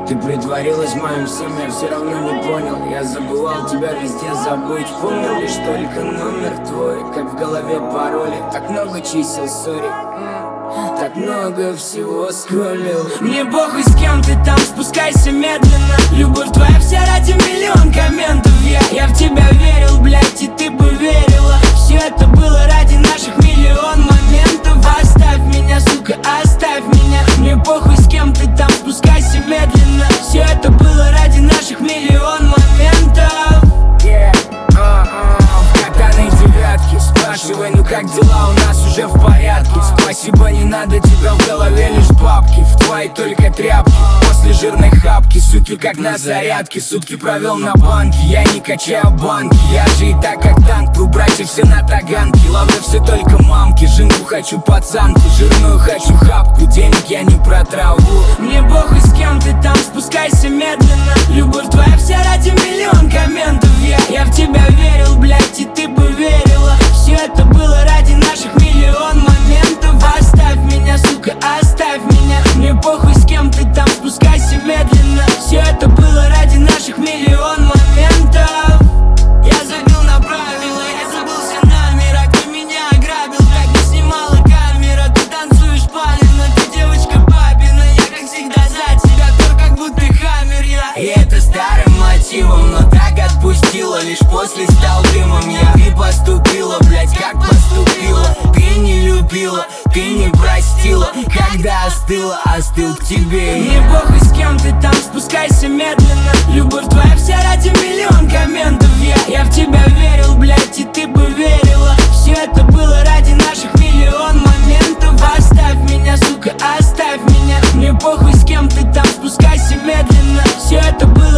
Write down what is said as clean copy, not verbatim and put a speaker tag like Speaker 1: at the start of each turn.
Speaker 1: Ты притворилась моим всем, я все равно не понял. Я забывал тебя везде забыть, помнил лишь только номер твой, как в голове пароли. Так много чисел, сори, так много всего скроллил. Мне похуй, с кем ты там, спускайся медленно. Любовь твоя вся ради миллион комментов. Я в тебя верил, блядь, и ты бы верила. Все это было ради наших миллион моментов. Оставь меня, сука, оставь меня. Мне похуй, с кем ты там, спускайся медленно. Все это было ради наших миллион моментов. В катаной девятке спрашивай, ну как дела, у нас уже в порядке. Спасибо, не надо, тебя в голове лишь бабки. В твои только тряпки, после жирной хапки. Суки как на зарядке, сутки провел на банке. Я не качаю банки, я же и так как танк. Вы братья все на таганке, ловлю все только мамки. Жену хочу пацанку, жирную хочу хапку. Денег я не про траву. Мне похуй, с кем ты там, спускайся медленно. Любовь твоя вся ради миллион комментов. Я в тебя верил, блядь, и ты бы верила. Все это было ради наших миллион моментов. Оставь меня, сука, оставь меня. Мне похуй, с кем ты там, спускайся медленно. Все это было ради наших миллион моментов. Я забил на правила, я забыл все намера. Кто меня ограбил, так не снимала камера. Ты танцуешь палевно, ты девочка папина. Я как всегда за тебя, то как будто хаммер я. И это старым мотивом, но так отпустила. Лишь после стал дымом я. Ты поступила, блять, как поступила. Ты не любила, ты не простила. Когда остыла, остыл к тебе. Мне похуй, с кем ты там, спускайся медленно. Любовь твоя вся ради миллион комментов. Я в тебя верил, блять, и ты бы верила. Все это было ради наших миллион моментов. Оставь меня, сука, оставь меня. Мне похуй, с кем ты там, спускайся медленно. Все это было